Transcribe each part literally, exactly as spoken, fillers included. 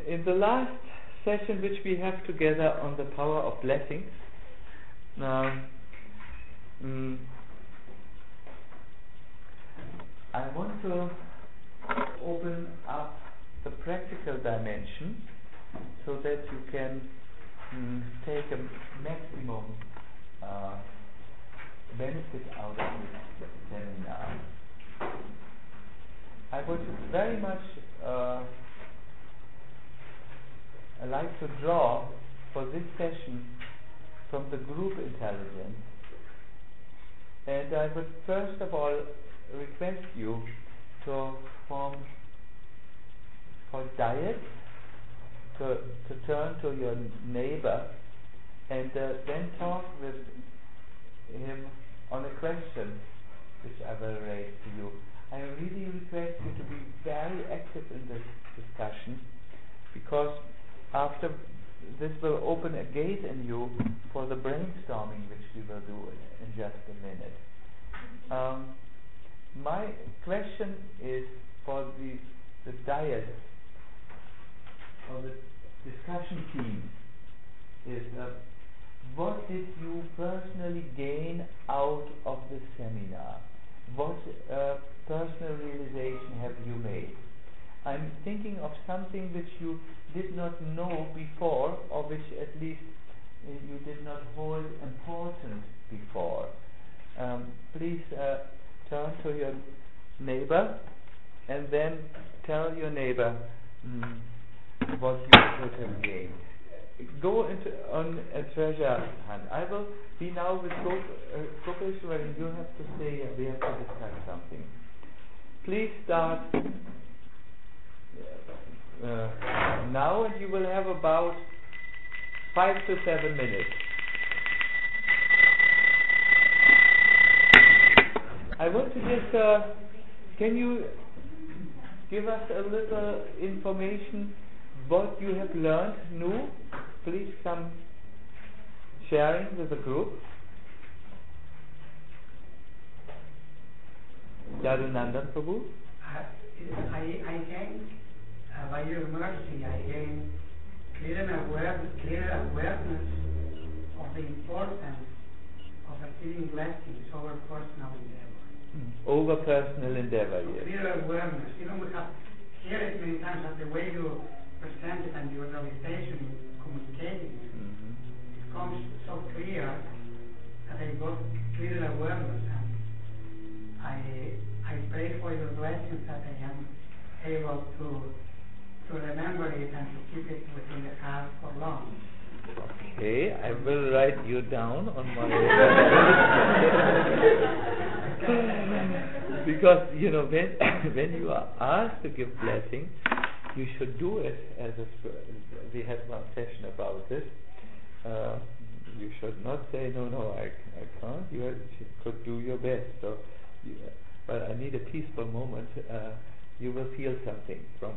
in the last session which we have together on the power of blessings, um, mm, I want to open up the practical dimension so that you can mm, take a maximum uh, benefit out of this seminar. I would very much uh, like to draw for this session from the group intelligence, and I would first of all request you to form for diet, to, to turn to your neighbor and uh, then talk with him on a question which I will raise to you. I really request you to be very active in this discussion, because after this will open a gate in you for the brainstorming which we will do in, in just a minute. Um, my question is for the, the diet, or the discussion theme is uh, what did you personally gain out of the seminar? What uh, personal realization have you made? I'm thinking of something which you did not know before, or which at least uh, you did not hold important before. Um, please uh, turn to your neighbor and then tell your neighbor mm, what you could have gained. Go into on a treasure hunt. I will be now with cooperation where you have to say uh, we have to discuss something. Please start uh, now, and you will have about five to seven minutes. I want to just, uh, can you give us a little information what you have learned new? Please some sharing with the group. Yadunandan Prabhu. I, I gained, uh, by your mercy, I gained clear awareness, clear awareness of the importance of achieving blessings over personal endeavor. Mm. Over personal endeavor, yes. Clear awareness. You know, we have heard it many times that the way you present it and your realization in communicating it, mm-hmm. it comes so clear that I got clear awareness, and I I pray for your blessings that I am able to to remember it and to keep it within the heart for long. Okay, I will write you down on my because you know when when you are asked to give blessing, you should do it as a. We had one session about this. Uh, you should not say no, no, I, I can't. You, have, you could do your best. So, you, but I need a peaceful moment. Uh, you will feel something from.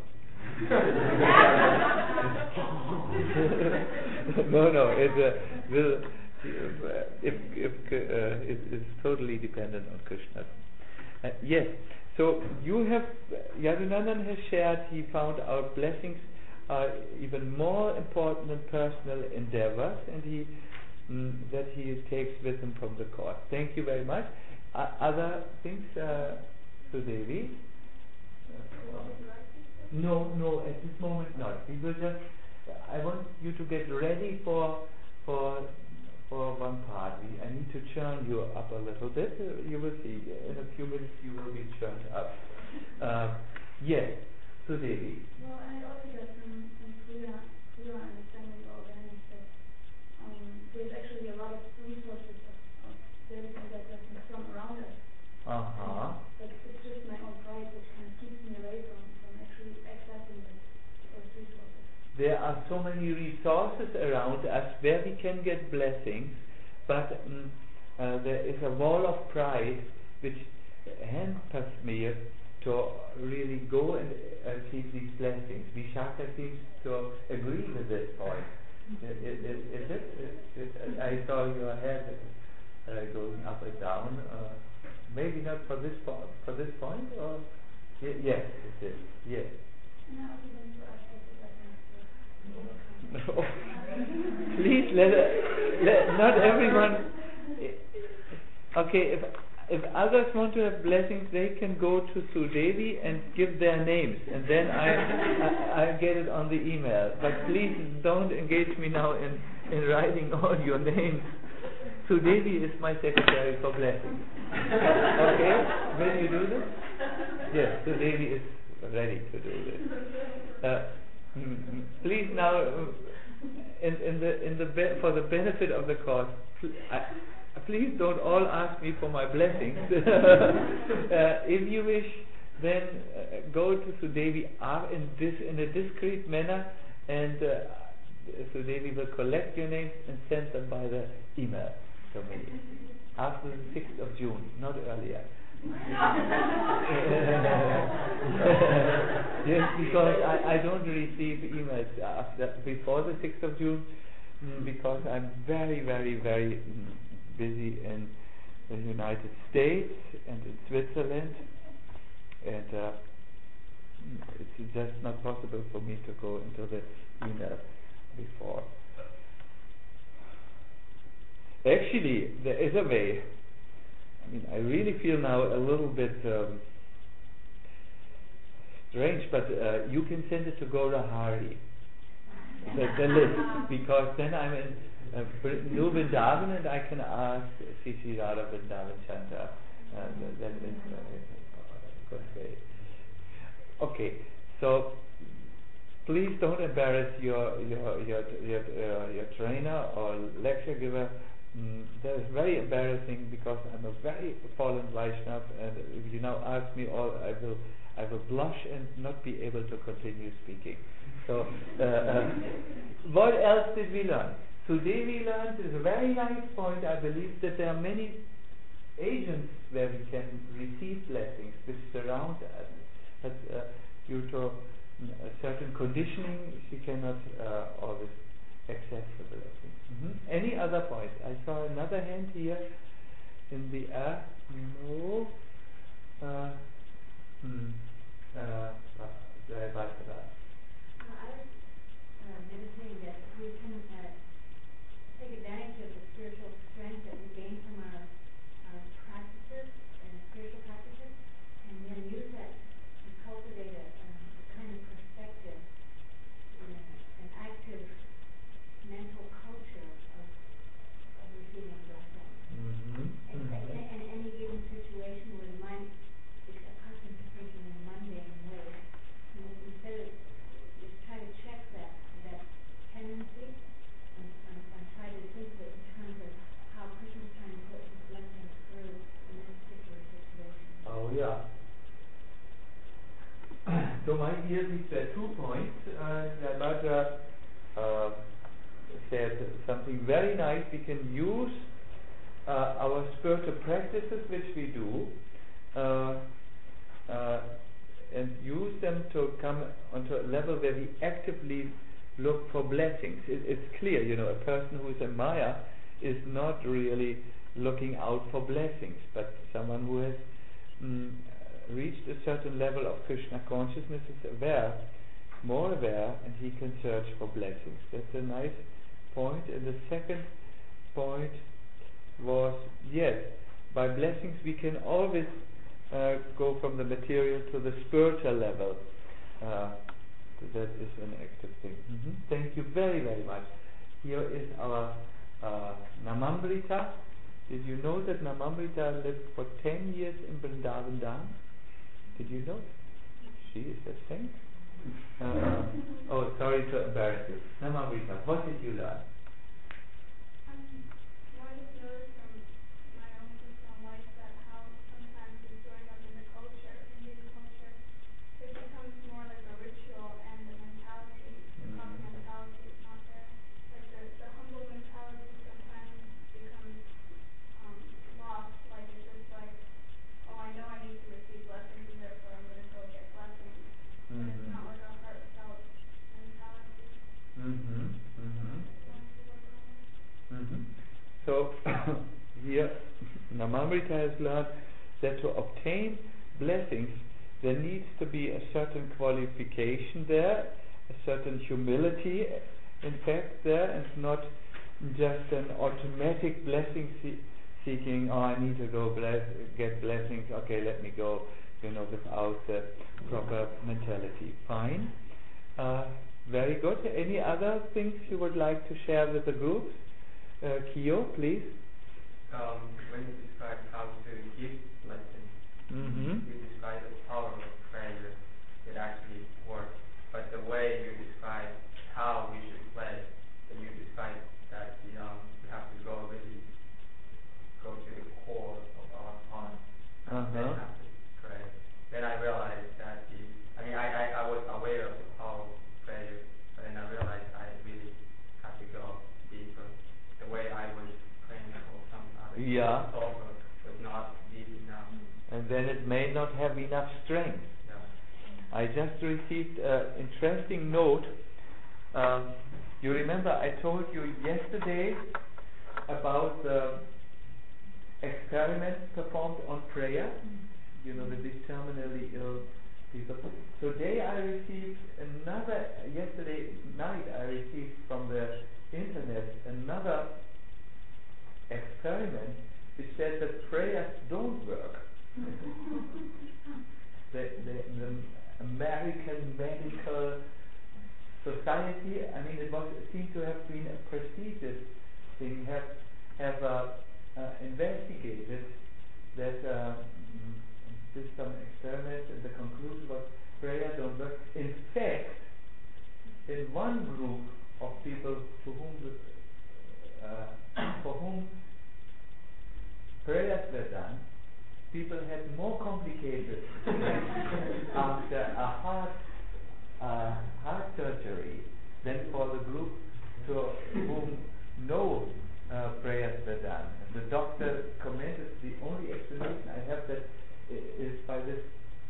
no, no. It uh, will. If if uh, it is totally dependent on Krishna. Uh, yes. So you have, Yadunandan has shared, he found out blessings are even more important than personal endeavors, and he mm, that he takes with him from the course. Thank you very much. Uh, other things, uh, Sudevi? Uh, no, no, at this moment not. We will just, I want you to get ready for for for one part. We, I need to churn you up a little bit. Uh, you will see. In a few minutes you will be churned up. Uh, yes, Sudevi. Well, I also got some, some clear, clear understanding of awareness that um, there's actually a lot of resources of, of where we can get lessons from around us. Uh-huh. But it's just my own pride which kind of keeps me away from, from actually accessing those, those resources. There are so many resources around us where we can get blessings, but um, uh, there is a wall of pride which hampers me to really go and achieve these blessings. Vishaka seems to agree with this point. Is, is, is it? Is, is, I saw your head uh, going up and down. Uh, maybe not for this po- for this point, or y- yes, it is. Yes. And I also want to ask you the blessings not everyone. Okay, if if others want to have blessings, they can go to Sudevi and give their names, and then I I, I get it on the email. But please don't engage me now in in writing all your names. Sudevi is my secretary for blessings. Okay, will you do this? Yes, Sudevi is ready to do this. Uh, mm, please now, uh, in in the in the be- for the benefit of the cause, pl- I, please don't all ask me for my blessings. uh, if you wish, then uh, go to Sudevi uh, in this in a discreet manner, and uh, Sudevi will collect your names and send them by the email to me after the sixth of June, not earlier. Yes, because I, I don't receive emails after before the sixth of June, mm, because I'm very, very, very mm, busy in the United States and in Switzerland, and uh, it's just not possible for me to go into the email before. Actually, there is a way. I mean, I really feel now a little bit um, strange, but uh, you can send it to Gora Hari, the, the list, because then I'm in uh, New Vrindavan and I can ask C C Radha Vrindavan Chanda. Uh, that is a good way. Okay, so please don't embarrass your your your your, uh, your trainer or lecture giver. Mm, that is very embarrassing because I'm a very fallen Vaishnav, and if you now ask me all, I will I will blush and not be able to continue speaking. So, uh, uh, what else did we learn? Today we learned is a very nice point. I believe that there are many agents where we can receive blessings which surround us, but uh, due to mm, a certain conditioning, she cannot uh, always access the blessing. Mm-hmm. Any other points? I saw another hand here in the air. No. Uh, hmm. uh, uh, I was uh, meditating that we can uh, take advantage of the spiritual strength that we gain from our, our practices and spiritual practices, and then use that to cultivate a, a kind of perspective, you know, an active mental culture of, of receiving blessings. Mm-hmm. And Mm-hmm. in, in any given situation where the mind is accustomed to thinking in mundane ways, you know, instead of just try to check that that tendency and, and, and try to think of it in terms of how Krishna is trying to put his blessings through in this particular situation. Oh yeah. So my ear these were two points. Uh, Bhadraja uh, said something very nice. We can use uh, our spiritual practices which we do uh, uh, and use them to come onto a level where we actively look for blessings. It, it's clear, you know, a person who is a Maya is not really looking out for blessings, but someone who has mm, reached a certain level of Krishna consciousness is aware, more aware, and he can search for blessings. That's a nice point. And the second point was, yes, by blessings we can always uh, go from the material to the spiritual level. Uh, that is an active thing. Mm-hmm. Thank you very, very much. Here is our uh, Namamrita. Did you know that Namamrita lived for ten years in Vrindavan Dham? Did you know? She is a saint. Uh, oh, sorry to embarrass you. Namamrita, what did you learn? Um, well, I just noticed from my own personal life that how sometimes in growing up in the culture, Indian culture, it becomes more like a ritual and the mentality, the Mm. proper mentality is not there. Like the, the humble mentality sometimes becomes um, lost. Like it's just like, oh, I know I need to receive blessings and therefore I'm going to go get blessings. And it's Mm-hmm. not like a heartfelt mentality. Mm-hmm. Mm-hmm. Want to work on it. Mm-hmm. So here Namamrita has learned that to obtain blessings there needs to be a certain qualification there, a certain humility in fact there, and not just an automatic blessing see- seeking. Oh, I need to go bless, get blessings. Okay, let me go. You know, without the proper mentality. Fine. Uh, very good. Any other things you would like to share with the group? Uh, Kyo, please. Um, when you describe how to give blessings, Mm-hmm. you describe the power of prayer. It actually works. But the way you describe how we should pray, then you describe that the, um, we have to go really go to the core of our heart and Uh-huh. then have to pray. Then I realized that the, I mean, I, I, I was aware of the power of prayer, but then I realized I really have to go deeper. The way I was praying for some other Yeah. solver was not deep enough. And then it may not have enough strength. Yeah. I just received an interesting note. Um, you remember I told you yesterday about the experiments performed on prayer, you know, with these terminally ill people. Today I received another, yesterday night I received from the internet another experiment which said that prayers don't work. the, the, the American Medical Society, I mean, it was it seemed to have been a prestigious thing, have have uh, uh, investigated that, uh, did some experiments, and the conclusion was prayer don't work. In fact, in one group of people for whom the, uh, for whom prayers were done, people had more complicated after a heart uh, heart surgery than for the group to whom no uh, prayers were done. And the doctor commented, the only explanation I have that i- is by this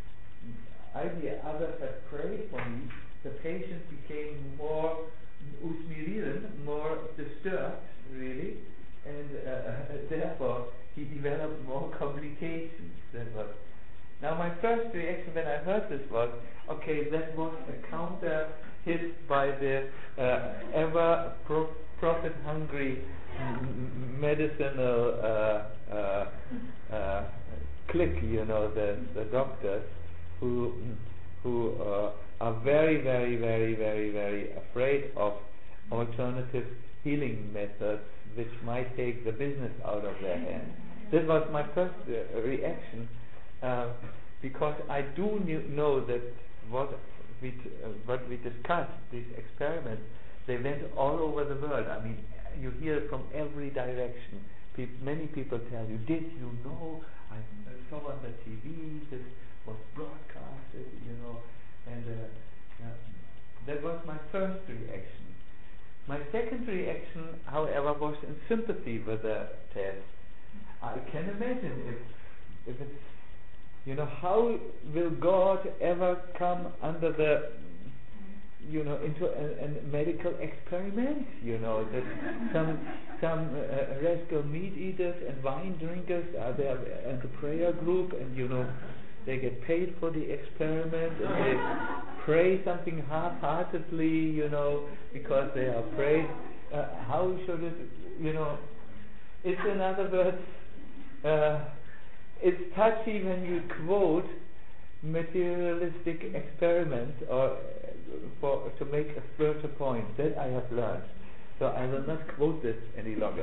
idea others have prayed for me, the patient became more usmirieren, more disturbed, really, and uh, therefore he developed more complications than what. Now my first reaction when I heard this was, okay, that was a counter hit by the uh, ever pro- profit-hungry m- medicinal uh, uh, uh, clique, you know, the, the doctors who who uh, are very, very, very, very, very afraid of alternative healing methods which might take the business out of their hands. This was my first uh, reaction, uh, because I do knew, know that what we t- uh, what we discussed, these experiments, they went all over the world. I mean, you hear from every direction. Pe- many people tell you, did you know, I saw on the T V, this was broadcasted, you know, and uh, uh, that was my first reaction. My second reaction, however, was in sympathy with the test. I can imagine if, if it's, you know, how will God ever come under the, you know, into a, a medical experiment, you know, that some some uh, rascal meat eaters and wine drinkers are there in the prayer group, and you know, they get paid for the experiment, and they pray something half-heartedly, you know, because they are afraid. Uh, how should it, you know, it's in other words, uh, it's touchy when you quote materialistic experiments or uh, for to make a spiritual point. That I have learned. So I will not quote this any longer.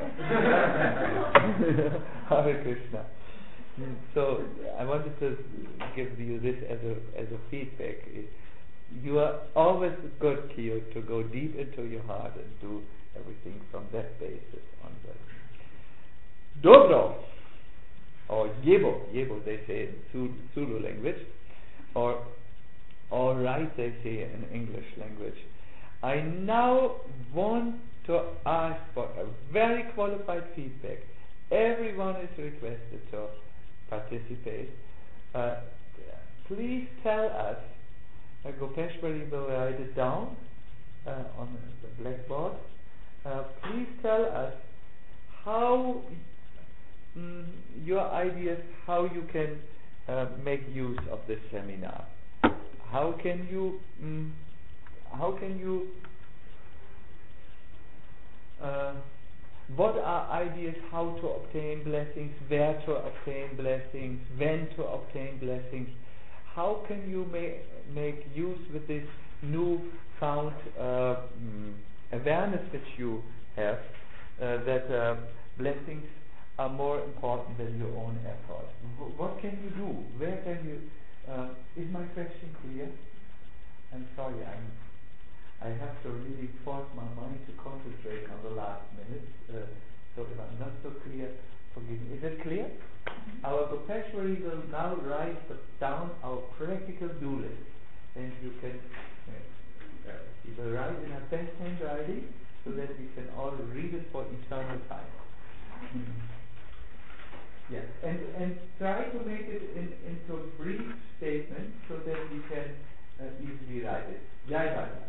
Hare Krishna. Mm, So I wanted to give you this as a as a feedback. It, you are always good, Kyo, to go deep into your heart and do everything from that basis onwards. Dobro, or Yebo, Yebo they say in Zulu language, or all right they say in English language. I now want to ask for a very qualified feedback. Everyone is requested to participate. Uh, please tell us, uh, Gopeshwari will write it down uh, on the blackboard. Uh, please tell us how mm, your ideas, how you can uh, make use of this seminar. How can you, mm, how can you uh, what are ideas how to obtain blessings, where to obtain blessings, when to obtain blessings. How can you ma- make use with this new found uh, mm, awareness which you have uh, that uh, blessings are more important than your own effort? W- what can you do? Where can you? Uh, is my question clear? I'm sorry, I'm. I have to really force my mind to concentrate on the last minutes. Uh, so if I'm not so clear, forgive me. Is it clear? Mm-hmm. Our perpetuary will now write down our practical do list, and you can. Uh, he will write in our best handwriting so that we can all read it for eternal time. Mm-hmm. Yes, and and try to make it in, into a brief statement so that we can uh, easily write it. Yeah, yeah, yeah.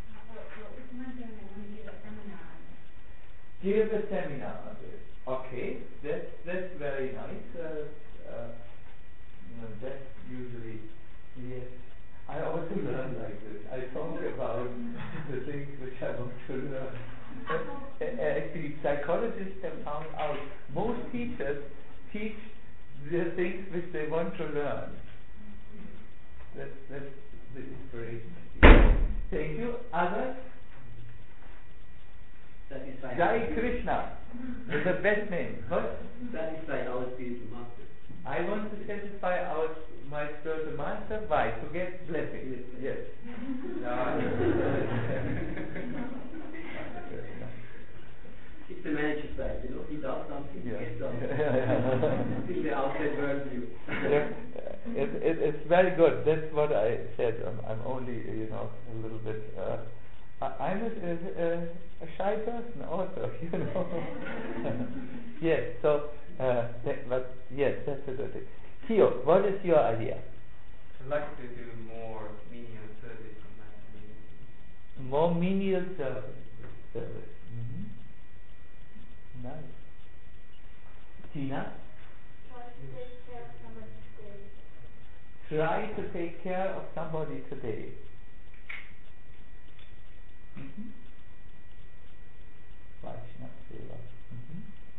Give a seminar on this. Okay, that's that's very nice. Uh, uh, you know, that's usually yes. I also learn like this. I talk about the things which I want to learn. uh, actually, psychologists have found out most teachers teach the things which they want to learn. That's that's the inspiration. Thank you. Others? Satisfy Jai Krishna. That's the best name. What? Satisfy our spiritual master. I want to satisfy our my spiritual master. Why? To get blessings. Yes. It's the manager's side, you know. He does something, Yeah. he gets something. Still the outside world view. Yeah. It, it, it's very good. That's what I said. I'm, I'm only, you know, a little bit. Uh, I, I'm a, a, a shy person also, you know. Yes. So, uh, that, but yes, that's a good thing. Theo, what is your idea? I'd like to do more menial service in my community. More menial service. service. Mm-hmm. Nice. Tina? Try to take care of somebody today. Mm-hmm. Vaishnava Seva. Mm-hmm.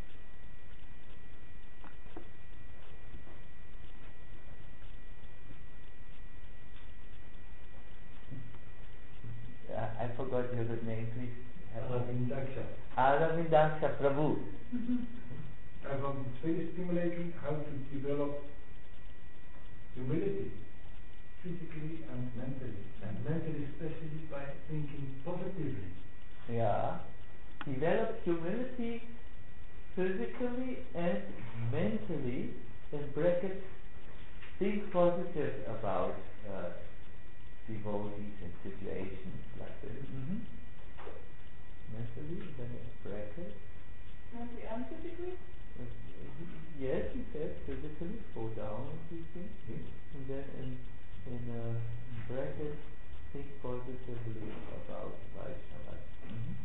Uh, I forgot your good name, please. Aravindaksha. Aravindaksha Prabhu. I found it very stimulating how to develop humility, physically and mentally, and mentally especially by thinking positively. Yeah. Develop humility physically and mentally, in brackets, think positive about uh, devotees and situations like this. Mm-hmm. Mentally, then in brackets. Mentally and physically? Uh, yes, he said physically, go down a few things. Yes. And then in, in uh, brackets, think positively about Vaishnava. Mm-hmm.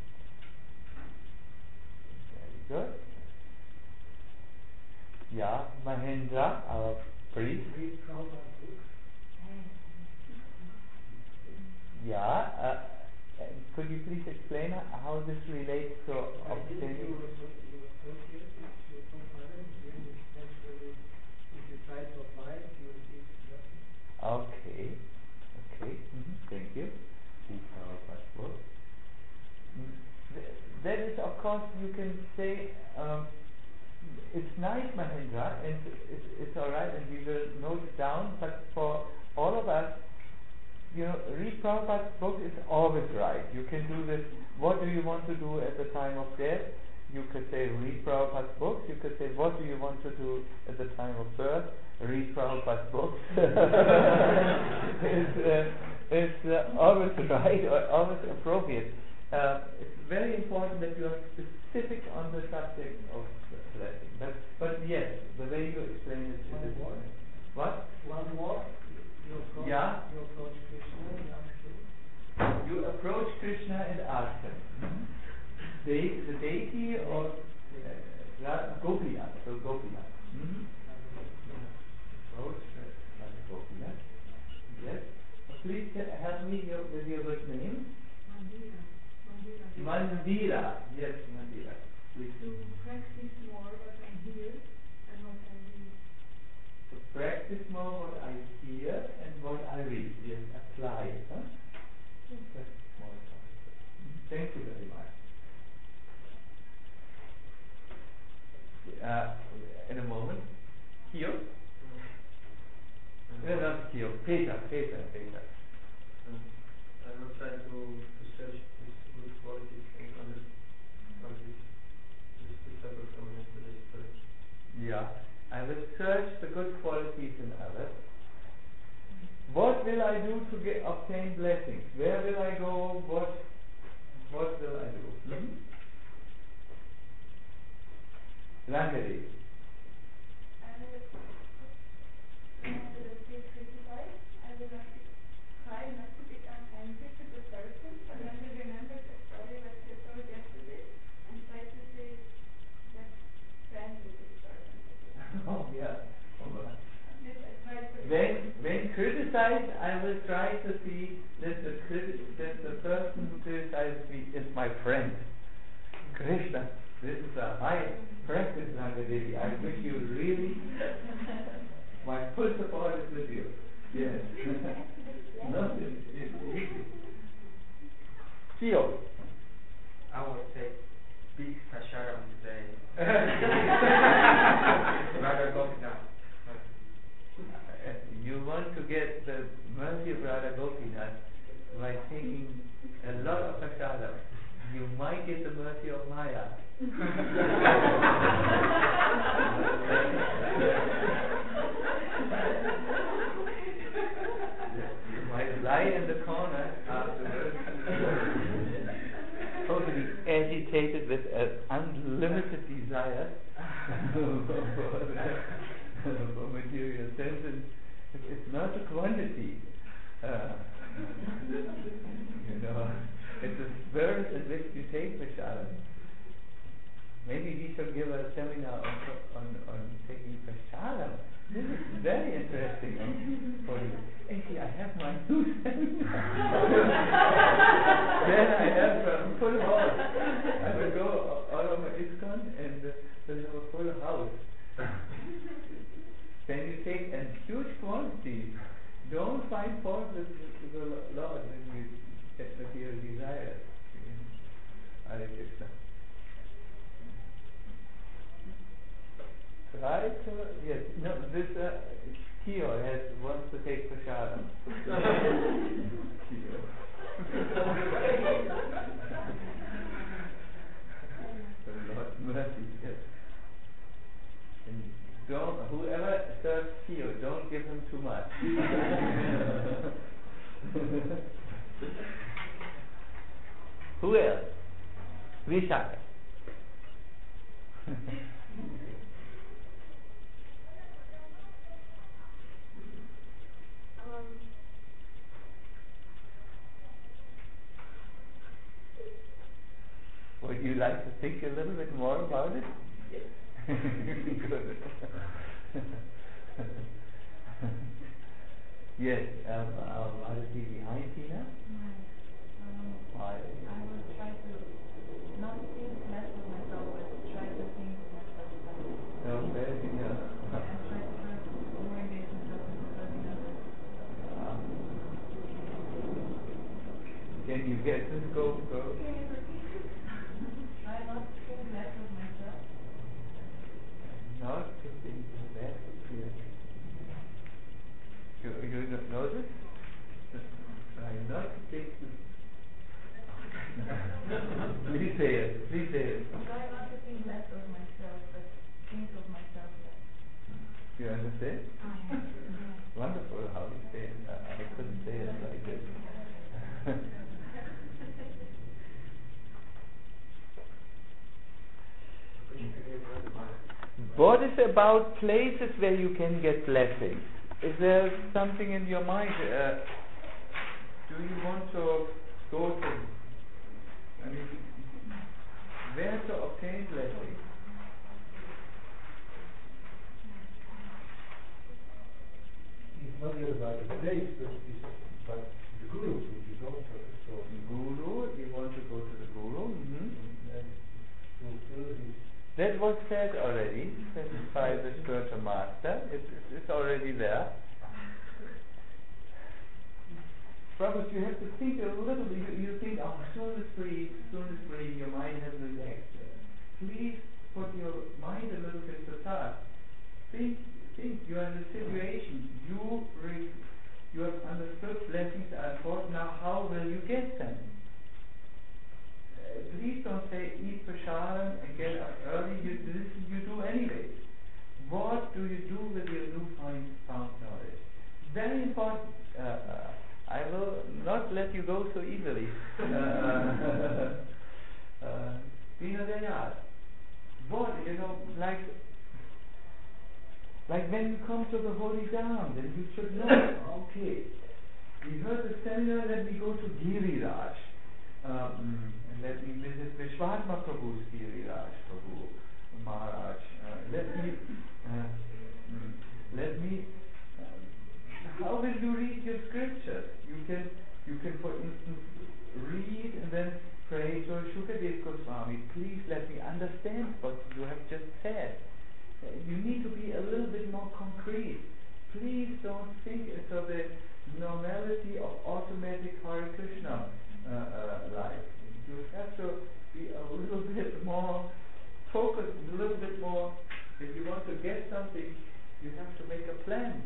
Very good. Yeah, Mahendra, our priest. Yeah, uh, could you please explain how this relates to obtaining? Okay, okay, mm-hmm. Thank you. Please our passport. Mm. Th- That is, of course, you can say, um, it's nice, Mahendra, and it's, it's alright, and we will note it down, but for all of us, you know, read Prabhupada's book is always right. You can do this, what do you want to do at the time of death? You could say, read Prabhupada's books. You could say, what do you want to do at the time of birth? Read Prabhupada's books. It's, uh, it's uh, always right, or always appropriate. Uh, it's very important that you are specific on the subject of blessing. But, but yes, the way you explain it is important. What? One more. You approach, Yeah. you approach Krishna and ask him. You approach Krishna and ask him. Mm-hmm. The, the deity or uh, Gopinath, so Gopinath. Mm-hmm. Approach uh, Gopinath. Yes. Please uh, help me your, with your good name. Mandira. Mandira. Mandira. Yes, Mandira. Please. Thank you very much. Uh, in a moment. Kio? Mm. No, not Kio. Peter, Peter, Peter. Mm. I will try to, to search this good qualities and understand this, this to separate from yesterday's search. Yeah. I will search the good qualities in others. What will I do to get obtain blessings? Where will I go? What what will I do? Hmm? Langari. I will not to be criticized. I will not be, try not to become angry to the person, but I will remember the story that you told yesterday and try to see that friend with this person. Oh yeah. Yes, I try to. When when criticized, I will try to see that the criti- that the person who criticizes me is my friend. Krishna, this is a high practice, Langadevi. I wish you really my full support is with you. Yes. Not it's, it's easy. Theo. I will say big prasharam today. Rather Gopinath. You want to get the mercy of Radha Gopinath by taking a lot of prasada. You might get the mercy of Maya. You might lie in the corner afterwards, totally agitated with an unlimited desire for material senses. It's not a quantity. Uh, you know, it's a spirit in which you take prasada. Maybe we should give a seminar on on, on taking prasada. This is very interesting for you. Actually, I have my new seminar. Then I have a full house. I will go all over ISKCON and uh, we'll have a full house. Then you take a huge quantity. Don't find fault with, with the Lord when you get material desires. Hare Krishna. Try to, yes, no, this uh, Kio has wants to take prasada. Kio. The Lord's mercy, yes. And don't, whoever serves Kio, don't give him too much. Who else? Vishaka. Would you like to think a little bit more about it? Yes. Good. Yes, um, um, I'll be behind Tina. Why? I will try to not think less of myself, but try to think myself better. No, very good. No. And try to have more engagement with serving others. Uh, can you get this? Go, go. Try not to think less of myself. Not to think that clearly. You, you don't know this? Try not to think. Please say it. Please say it. Try not to think less of myself, but think of myself less. You understand? Ah, yes. Wonderful how you say it. Uh, I couldn't say it like this. What is about places where you can get blessings? Is there something in your mind? Uh, do you want to go to? I mean, where to obtain blessings? It's not yet about the place, but it's about the guru which you go to. So Guru, you want to go to the Guru? Mm-hmm. and to fulfill his. That was said already. Satisfy the spiritual master. It's, it's, it's already there. Prabhupada, you have to think a little bit. You, you think, oh, so the free, Um, let me visit Vishwadma Prabhu's Giriraj Prabhu Maharaj. Uh, let me, uh, mm, let me. Uh, how will you read your scriptures? You can, you can, for instance, read and then pray to Shukadev Goswami. Please let me understand what you have just said. Uh, you need to be a little bit more concrete. Please don't think it's of the normality of automatic Hare Krishna uh, uh, life. You have to be a little bit more focused, a little bit more. If you want to get something, you have to make a plan.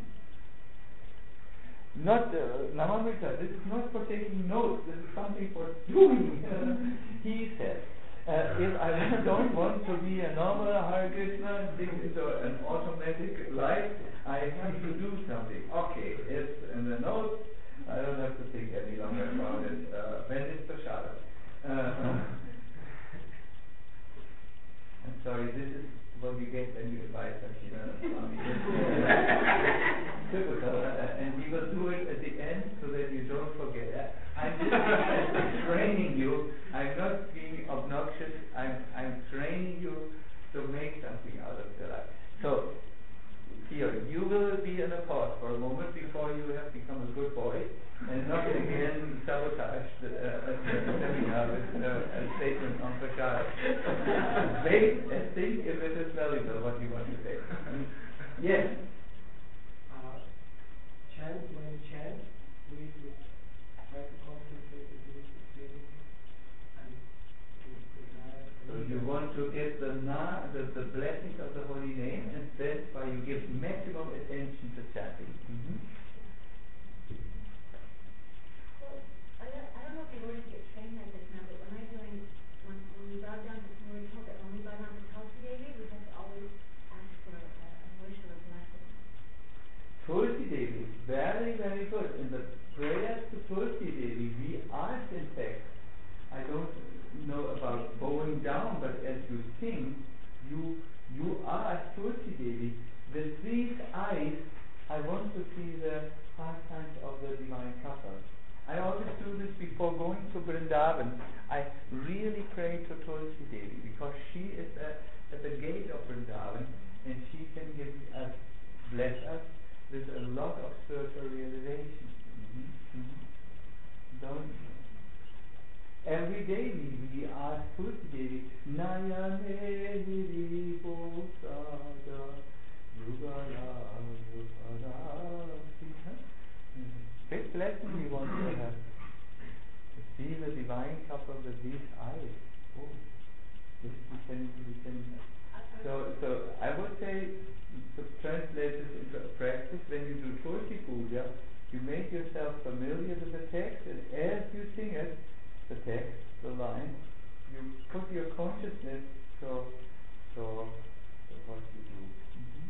Not uh, Namamrita, this is not for taking notes, this is something for doing. He said, uh, if I don't want to be a normal Hare Krishna and think into an automatic life, I have to do something. Okay, it's in the notes, I don't have to think any longer about it. Uh, when is the Shabbat? Uh, I'm sorry, this is what you get when you invite Sachidananda Swami. Typical, uh, and we will do it at the end so that you don't forget. I'm just training you. I'm not being obnoxious. I'm I'm training you to make something out of your life. So here, you will be in a pause for a moment before you have become a good boy and not again sabotage the uh, seminar with uh, a statement on Prashad. Wait and think if it is valuable what you want to say. Yes? Uh, chant, when you chant, we try to concentrate the beautiful feeling and so you want to get the, na, the the blessings of the holy name, and that's why you give maximum attention to chanting. Mm-hmm. Well, I don't, I don't know if you already get trained like this now, but when I joined, when, when we bow down to, we were told that when we bow down to Tulsi Devi, we have to always ask for a, a wish or a blessing. Tulsi Devi, very, very good. In the prayers to Tulsi Devi, we ask, in fact, I don't know about bowing down, but as you sing, you you ask Tulsi Devi, with these eyes, I want to see the pastimes of the divine couple. I always do this before going to Vrindavan. I really pray to Tulsi Devi because she is at, at the gate of Vrindavan and she can give us, bless us with a lot of spiritual realization. Mm-hmm. Mm-hmm. Don't Every day we, we ask Tulsi Devi, Nayane Hiri Bosada Yugala Yugala. Big blessing we want to have. To see the divine couple with these eyes. Oh, this we can, we can. So, so I would say, to translate this into a practice, when you do Tulsi Puja, you make yourself familiar with the text, and as you sing it, the text, the line, you put your consciousness to, to, to what you do. Mm-hmm.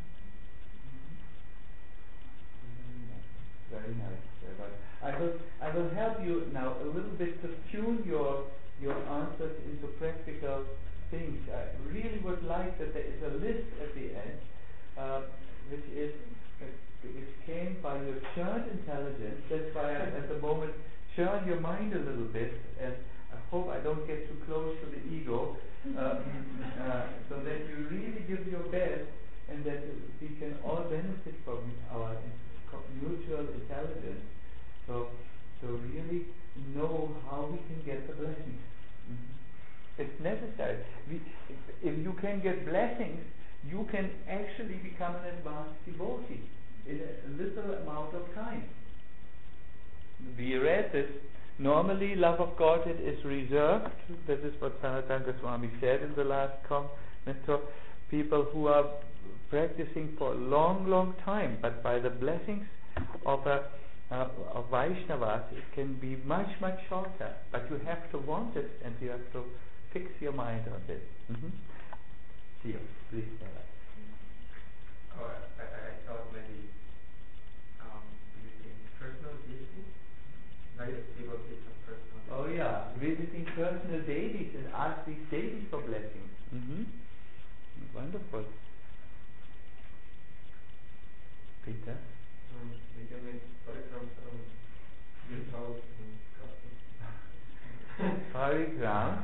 Mm-hmm. Very nice, very nice. I will, I will help you now a little bit to tune your your answers into practical things. I really would like that there is a list at the end, uh, which is uh, which came by your churned intelligence. That's why I, at the moment, churn your mind a little bit, and I hope I don't get too close to the ego, um, uh, so that you really give your best, and that we can all benefit from our mutual intelligence. So, so really know how we can get the blessings. Mm-hmm. It's necessary. We, if, if you can get blessings, you can actually become an advanced devotee in a little amount of time. We read this. Normally, love of God it is reserved. That is what Sanatana Goswami said in the last comment to people who are practicing for a long, long time. But by the blessings of a uh, of Vaishnavas, it can be much, much shorter. But you have to want it, and you have to fix your mind on this. Mm-hmm. Theo, please tell us. Oh, I, I thought maybe um, using personal deity. Right, people take some personal deity. Oh yeah, visiting personal deities and ask these deities for blessings. Mm-hmm. Wonderful. Peter? Um, we can make, for example, um, use house and customs. Parigram.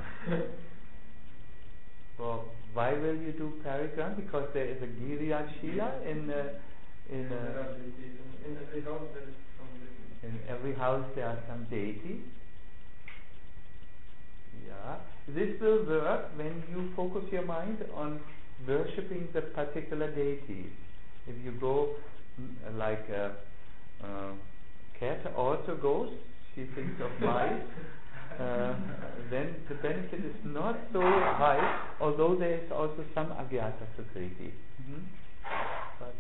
Well, why will you do parigram? Because there is a Giriya Shila in uh, in, uh, In every house there is some deity. in every house there are some deities. Yeah, this will work when you focus your mind on worshipping the particular deity. If you go mm, like a, uh, cat also goes, she thinks of mice, uh, then the benefit is not so high, although there is also some Agyata Sukriti. Mm-hmm. But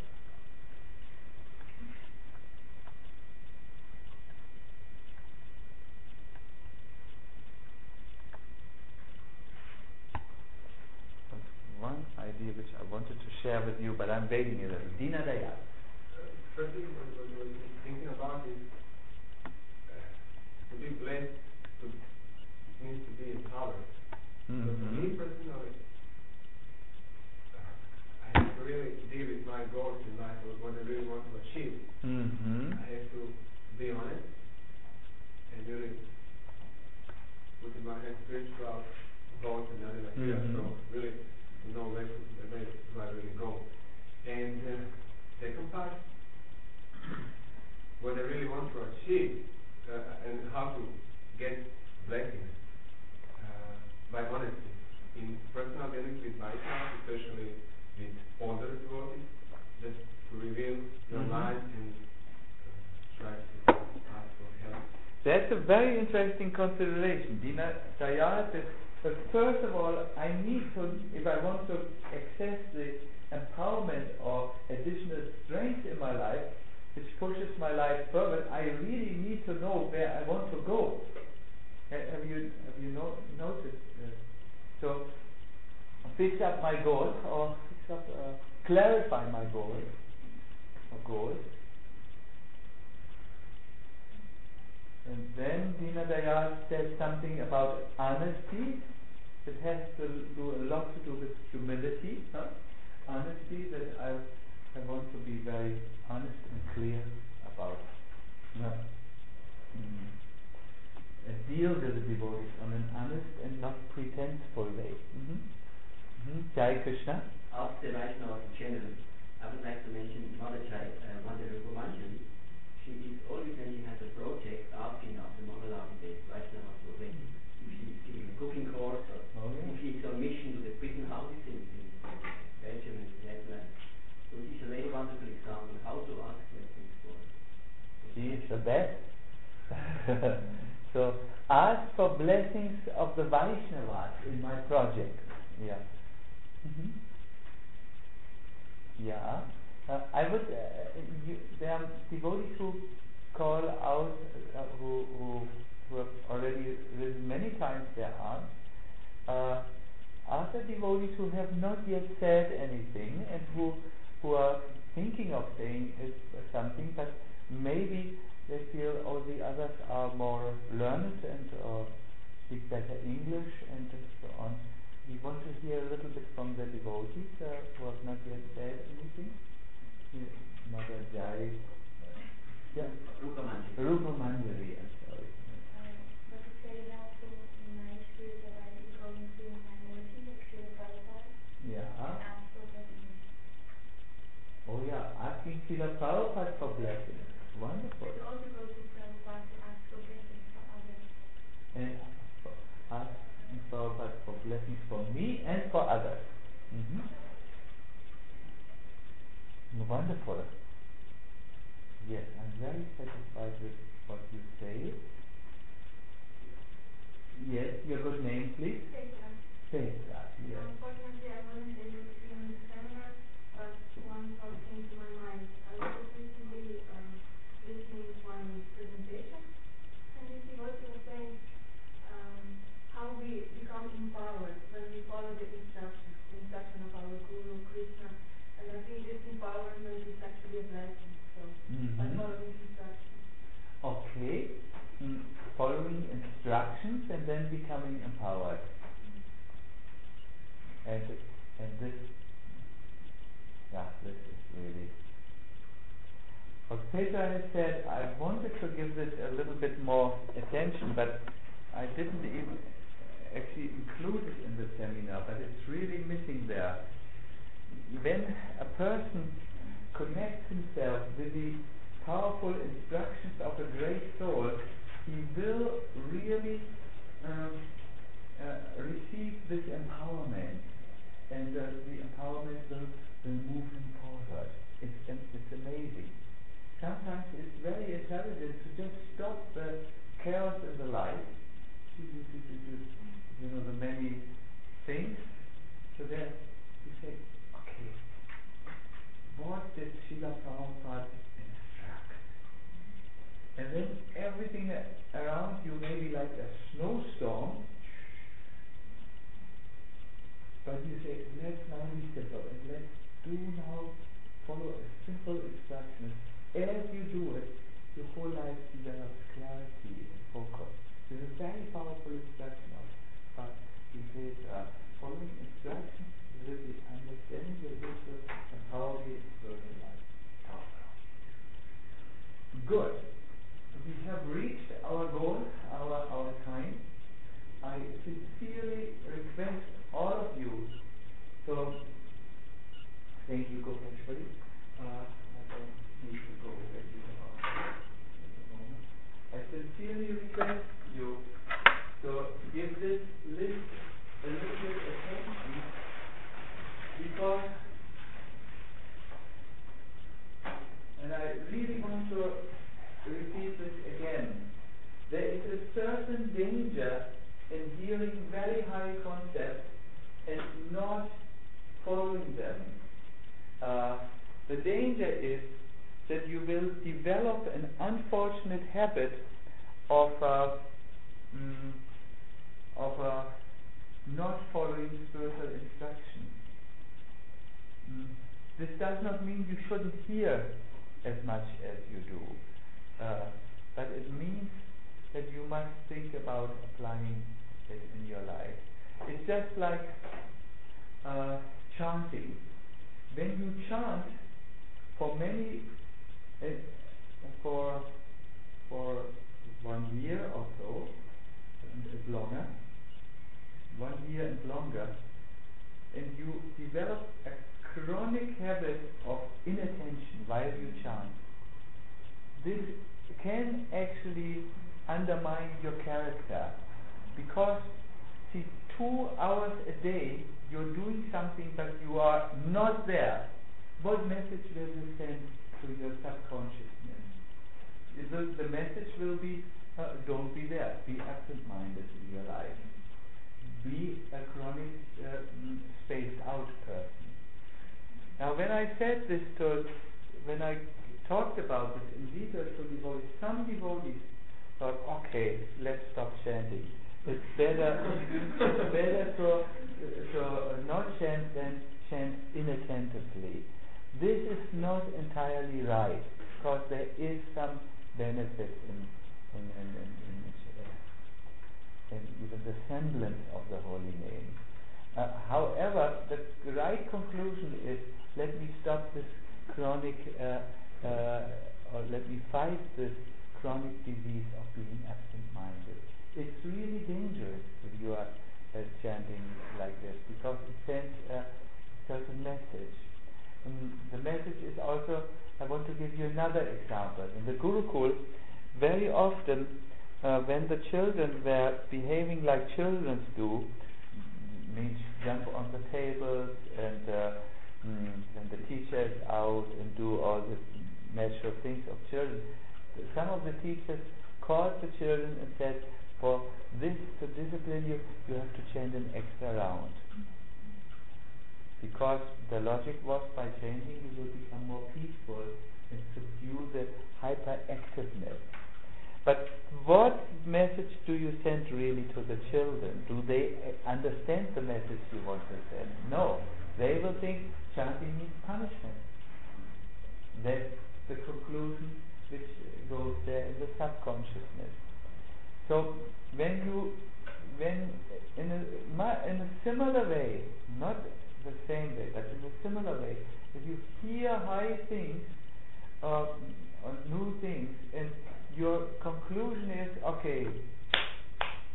one idea which I wanted to share with you, but I'm waiting a little. Dina Dayal. First thing what what I was thinking about is uh, to be blessed to, it means to be empowered. So for me Mm-hmm. personally, uh, I have to really deal with my goals in life, or what I really want to achieve. Mm-hmm. I have to be honest and really put in my head spiritual goals and other like that. Mhm. So really to know where to, where do I really go. And uh, second part, what I really want to achieve uh, and how to get blessings uh, by honesty in personal dealings with myself, especially with older devotees, just to reveal your Mhm. mind and uh, try to ask for help. That's a very interesting consideration. Dina Dayal says, but first of all, I need to, if I want to access the empowerment or additional strength in my life, which pushes my life further, I really need to know where I want to go. Ha- Have you have you no, noticed? Uh, so, fix up my goals, or fix up, uh, clarify my goals, or goals. And then Dina Dayal said something about honesty. It has to do a lot to do with humility. Huh? Honesty, that I I want to be very honest and clear about. Uh, mm, uh, deal with the devotees on an honest and not pretenseful way. Mm-hmm. Mm-hmm. Jai Krishna. After Vaishnava in general, I would like to mention Mother Chai, uh, Mother Rupamanjali. She is always, when she has a project, asking after Mangalam-based Vaishnava to already. If she is giving a cooking course, or Oh, yeah. if she is on mission to the prison houses in, in Belgium and Netherlands. So this is a very wonderful example how to ask blessings for. She is the best. So ask for blessings of the Vaishnavas in my project. Yeah. Mm-hmm. Yeah. Uh, I would. Uh, you, there are devotees who call out, uh, who, who who have already risen many times their arms. Uh, other devotees who have not yet said anything and who who are thinking of saying it, uh, something, but maybe they feel, oh, the others are more learned and uh, speak better English and so on. We want to hear a little bit from the devotees uh, who have not yet said anything. Yeah, Mother Jai. Yeah. Rupamanjali. Rupamanjali, I'm sorry. But it's very helpful in my experience that I am going to my Morsi, like Srila Prabhupada, Yeah. and ask for blessings. Oh yeah, asking Srila Prabhupada for blessings. Wonderful. And also go to Prabhupada to ask for blessings for others. And ask Prabhupada for blessings for me and for others. Mm-hmm. Wonderful. Yes, I'm very satisfied with what you say. Yes, your good name, please. Petra. Petra, yes. Unfortunately, I wasn't able to be on the seminar, but one thought came to my mind. I was just recently um, listening to one presentation, and this devotee was saying um, how we become empowered when we follow the instructions, the instruction of our Guru, Krishna, and I think this empowerment is actually a blessing. So, by Mhm. following instructions. Okay. Mm, following instructions and then becoming empowered. And and this, yeah, this is really. What Petra has said, I wanted to give this a little bit more attention, but I didn't even actually include it in the seminar, but it's really missing there. When a person connects himself with the powerful instructions of a great soul, he will really um, uh, receive this empowerment, and uh, the empowerment will, will move him forward. It's, it's amazing. Sometimes it's very intelligent to just stop the chaos in the life, you know, the many things, so that you say, okay, what did Srila Prabhupada instruct? And then everything around you may be like a snowstorm, but you say, let's now be simple, and let's do now follow a simple instruction. As you do it, your whole life develops clarity and focus. This is a very powerful instruction of but he says, uh, following instructions with the understanding the ritual and how we work in life. Good. We have reached our goal, our our time. I sincerely request all of you. So, thank you, Gopeshwari. Uh, I don't need to go with you at the moment. I sincerely request you to give this list a little bit of attention, because, and I really want to repeat this again, there is a certain danger in hearing very high concepts and not following them. Uh, the danger is that you will develop an unfortunate habit of uh, mm, of uh, not following spiritual instruction. Mm. This does not mean you shouldn't hear as much as you do, uh, but it means that you must think about applying it in your life. It's just like uh, chanting. When you chant for many, uh, for for one year or so, and longer, one year and longer, and you develop a chronic habit of inattention while you chant, this can actually undermine your character, because see, two hours a day you're doing something but you are not there. What message will you send to your subconsciousness? It will, the message will be, uh, don't be there, be absent-minded in your life, be a chronic uh, spaced out person. Now when I said this to, when I talked about this in detail to devotees, some devotees thought, okay, let's stop chanting. It's better, it's better to, to not chant than chant inattentively. This is not entirely right, because there is some benefit in, in, in, in, in, uh, in even the semblance of the holy name. Uh, however, the right conclusion is, let me stop this chronic, uh, uh, or let me fight this chronic disease of being absent-minded. It's really dangerous if you are uh, chanting like this, because it sends a certain message. And the message is also, I want to give you another example. In the Gurukul, very often uh, when the children were behaving like children do, means jump on the tables and uh, mm, when the teacher is out and do all the natural things of children, some of the teachers called the children and said, for this to discipline you, you have to chant an extra round. Because the logic was, by chanting you will become more peaceful and subdue the hyperactiveness. But what message do you send really to the children? Do they uh, understand the message you want to send? No. They will think chanting means punishment. That's the conclusion which goes there in the subconsciousness. So when you, when in a, in a similar way, not the same way, but in a similar way, if you hear high things, uh, or new things, and your conclusion is, okay,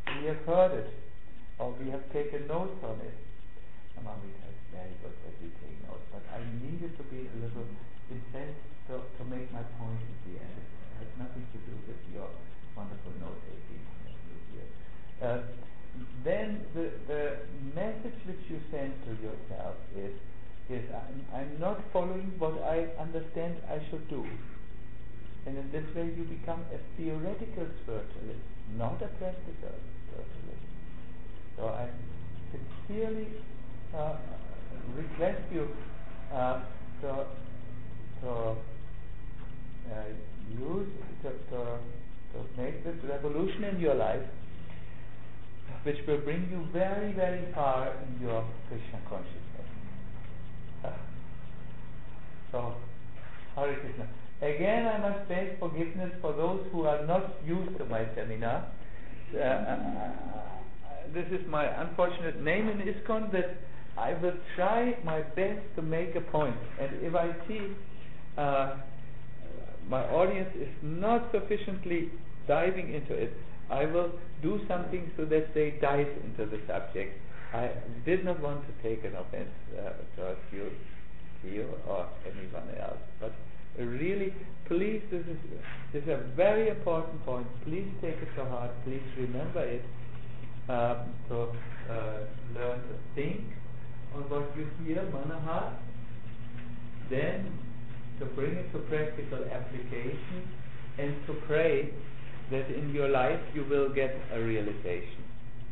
we have heard it, or we have taken notes on it. Amamita is very good at we take notes, but I needed to be a little intense to, to make my point at the end. It has nothing to do with your wonderful note taking here. Uh, then the, the message which you send to yourself is, is I'm, I'm not following what I understand I should do. And in this way you become a theoretical spiritualist, not a practical spiritualist. So I sincerely uh, request you uh, to, to uh, use, to, to, to make this revolution in your life, which will bring you very, very far in your Krishna consciousness. Uh, so, Hare Krishna. Again, I must beg forgiveness for those who are not used to my seminar. Uh, uh, this is my unfortunate name in ISKCON, that I will try my best to make a point. And if I see uh, my audience is not sufficiently diving into it, I will do something so that they dive into the subject. I did not want to take an offense uh, towards you, you or anyone else, but really, please, this is, this is a very important point. Please take it to heart. Please remember it. Um, to uh, learn to think on what you hear, manaha. Then to bring it to practical application, and to pray that in your life you will get a realization.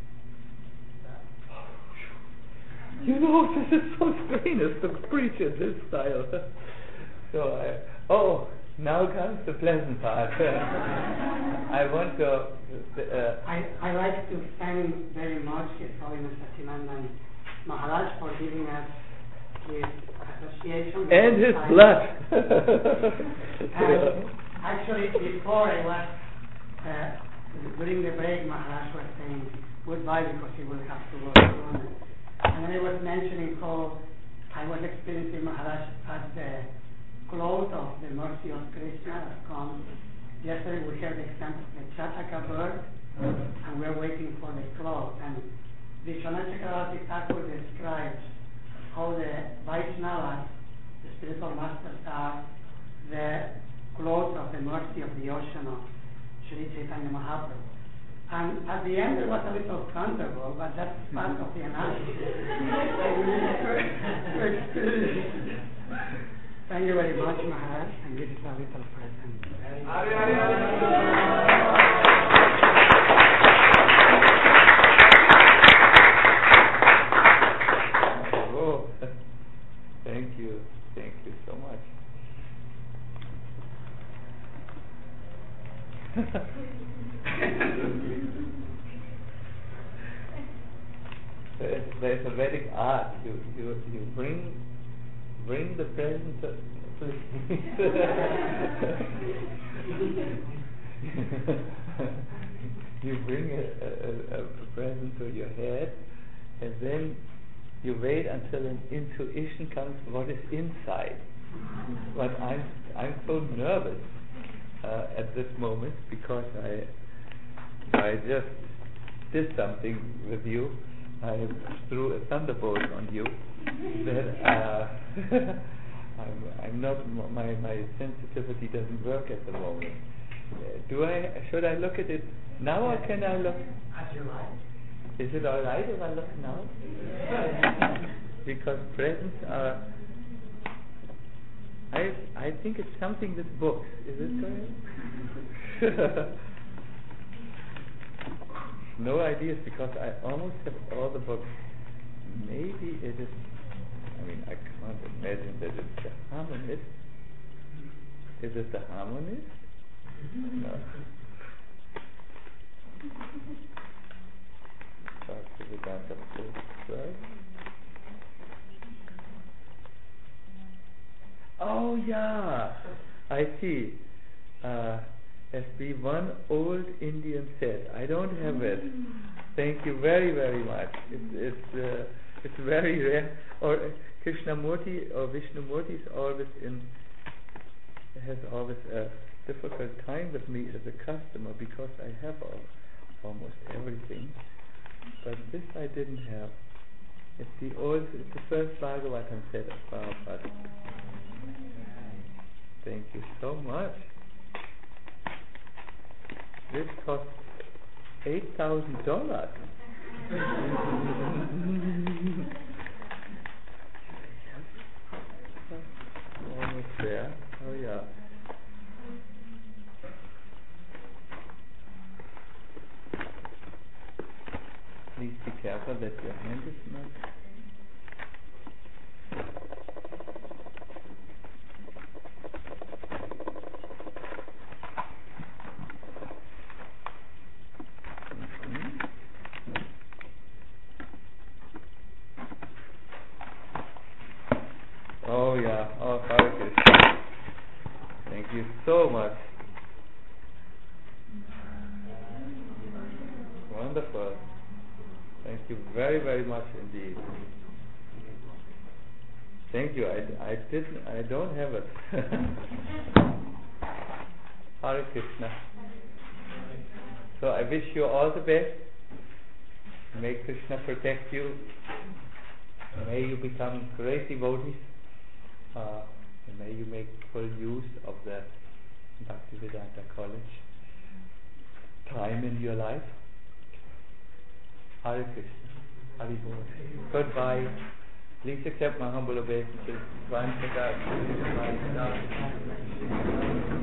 You know, this is so strenuous to preach in this style. So, I, oh, now comes the pleasant part. I want to. Uh, I, I like to thank very much His Holiness Sachidananda Maharaj for giving us his association. And his blood. And actually, before I was, uh, during the break, Maharaj was saying goodbye because he will have to go soon. And then I was mentioning how I was experiencing Maharaj as the cloth of the mercy of Krishna that comes. Yesterday we heard the example of the Chataka bird, and we're waiting for the cloth. And Vishwanath Chakravarti Thakur describes how the Vaishnavas, the spiritual masters, are the cloth of the mercy of the ocean of Sri Chaitanya Mahaprabhu. And at the end there was a little thunderbolt, but that's part of the analysis. Thank you very much, Maharaj, and this is a little present. Oh, thank you, thank you so much. there's, there's a Vedic art. You you you bring. Bring the present to, please. You bring a, a, a present to your head, and then you wait until an intuition comes what is inside. But I'm I'm so nervous uh, at this moment because I I just did something with you. I threw a thunderbolt on you. That uh, I'm, I'm not my my sensitivity doesn't work at the moment. Uh, do I? Should I look at it now, or can I look? As you like. Is it all right if I look now? Yeah. Because presents are. I I think it's something with books. Is it correct? No ideas, because I almost have all the books. Maybe it is. I mean, I can't imagine that it's the harmonist. Is it the harmonist? No. Talk to the Vedanta right? Oh yeah, I see. Uh, as the one old Indian said, I don't have it. Thank you very very much. It's it's uh, it's very rare. Or uh, Krishnamurti or Vishnumurti is always in has always a difficult time with me as a customer because I have all almost everything, but this I didn't have. It's the old, it's the first Bhagavatam set of Prabhupada. Thank you so much. This cost eight thousand dollars. Almost there. Oh yeah. Please be careful that your hand is not. Oh yeah, oh Hare Krishna. Thank you so much. Wonderful. Thank you very, very much indeed. Thank you. I, I didn't. I don't have it. Hare Krishna. So I wish you all the best. May Krishna protect you. May you become great devotees. Uh, and may you make full use of the Bhaktivedanta College time in your life. Hare Krishna. Hari Bol. Goodbye. Please accept my humble obeisance.